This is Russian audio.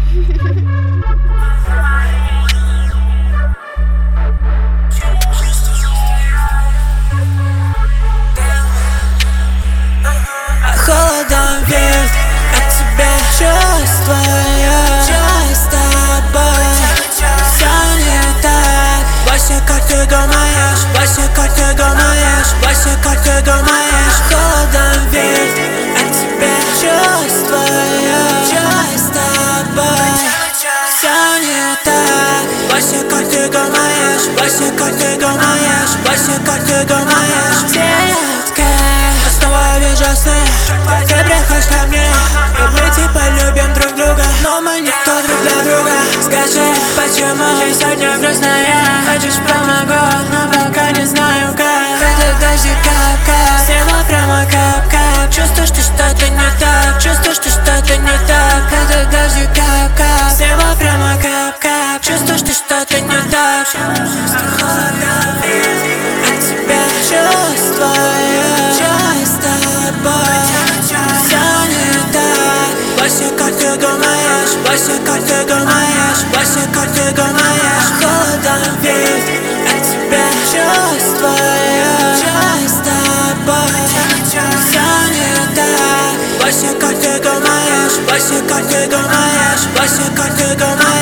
Холодом веет от тебя чувствую. Что с тобой? Все не так. Вася, как ты думаешь? Вася, как ты думаешь? Вася, как ты думаешь? Холодом веет от тебя чувствую. Что с тобой? Все не так. Вася, как ты думаешь? Вася, как ты думаешь? Вася, как ты думаешь? Детка, я снова вижу сны. Ты приходишь ко мне, и мы типа любим друг друга, но мы никто друг для друга. Скажи, почему ты сегодня грустная? Хочешь, помогу, но пока не знаю как. Это дождик кап-кап, с неба прямо кап-кап. Чувствуешь ты что-то не так, чувствуешь ты что-то не так. Это дождик кап-кап, с неба прямо кап-кап. Чувствуешь ты что-то не так. От тебя чувствую. Что с тобой? Все не так. Вася, как ты думаешь? Вася, как ты думаешь? Вася, как ты думаешь? Холодом веет от тебя чувствую. Что с тобой? Все не так. Вася, как ты думаешь? Вася, как ты думаешь? Вася, как ты думаешь?